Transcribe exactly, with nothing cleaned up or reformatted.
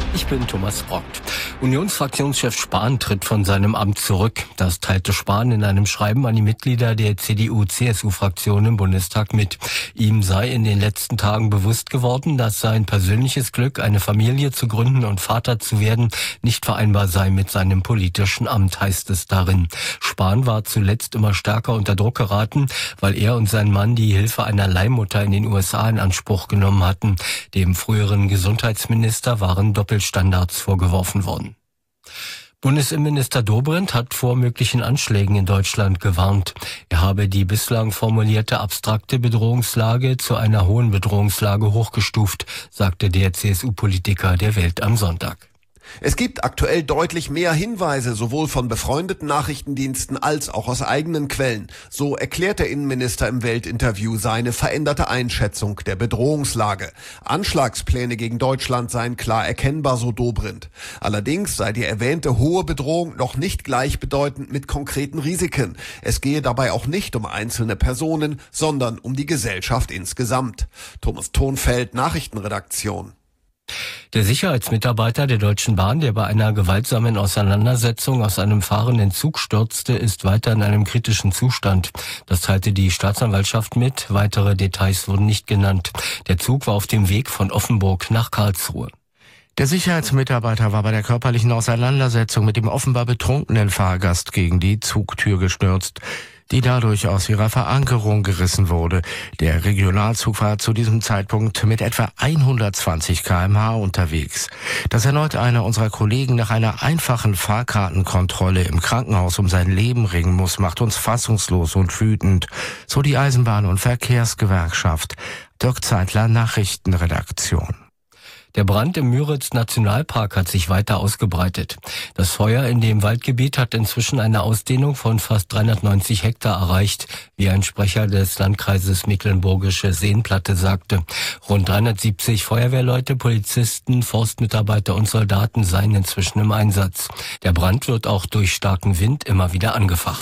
Ich bin Thomas Brockt. Unionsfraktionschef Spahn tritt von seinem Amt zurück. Das teilte Spahn in einem Schreiben an die Mitglieder der C D U-C S U-Fraktion im Bundestag mit. Ihm sei in den letzten Tagen bewusst geworden, dass sein persönliches Glück, eine Familie zu gründen und Vater zu werden, nicht vereinbar sei mit seinem politischen Amt, heißt es darin. Spahn war zuletzt immer stärker unter Druck geraten, weil er und sein Mann die Hilfe einer Leihmutter in den U S A in Anspruch genommen hatten. Dem früheren Gesundheitsminister waren Doppelstandards vorgeworfen worden. Bundesinnenminister Dobrindt hat vor möglichen Anschlägen in Deutschland gewarnt. Er habe die bislang formulierte abstrakte Bedrohungslage zu einer hohen Bedrohungslage hochgestuft, sagte der C S U-Politiker der Welt am Sonntag. Es gibt aktuell deutlich mehr Hinweise, sowohl von befreundeten Nachrichtendiensten als auch aus eigenen Quellen. So erklärt der Innenminister im Weltinterview seine veränderte Einschätzung der Bedrohungslage. Anschlagspläne gegen Deutschland seien klar erkennbar, so Dobrindt. Allerdings sei die erwähnte hohe Bedrohung noch nicht gleichbedeutend mit konkreten Risiken. Es gehe dabei auch nicht um einzelne Personen, sondern um die Gesellschaft insgesamt. Thomas Thonfeld, Nachrichtenredaktion. Der Sicherheitsmitarbeiter der Deutschen Bahn, der bei einer gewaltsamen Auseinandersetzung aus einem fahrenden Zug stürzte, ist weiter in einem kritischen Zustand. Das teilte die Staatsanwaltschaft mit. Weitere Details wurden nicht genannt. Der Zug war auf dem Weg von Offenburg nach Karlsruhe. Der Sicherheitsmitarbeiter war bei der körperlichen Auseinandersetzung mit dem offenbar betrunkenen Fahrgast gegen die Zugtür gestürzt, die dadurch aus ihrer Verankerung gerissen wurde. Der Regionalzug war zu diesem Zeitpunkt mit etwa hundertzwanzig Kilometer pro Stunde unterwegs. Dass erneut einer unserer Kollegen nach einer einfachen Fahrkartenkontrolle im Krankenhaus um sein Leben ringen muss, macht uns fassungslos und wütend, so die Eisenbahn- und Verkehrsgewerkschaft. Dirk Zeitler, Nachrichtenredaktion. Der Brand im Müritz-Nationalpark hat sich weiter ausgebreitet. Das Feuer in dem Waldgebiet hat inzwischen eine Ausdehnung von fast dreihundertneunzig Hektar erreicht, wie ein Sprecher des Landkreises Mecklenburgische Seenplatte sagte. Rund dreihundertsiebzig Feuerwehrleute, Polizisten, Forstmitarbeiter und Soldaten seien inzwischen im Einsatz. Der Brand wird auch durch starken Wind immer wieder angefacht.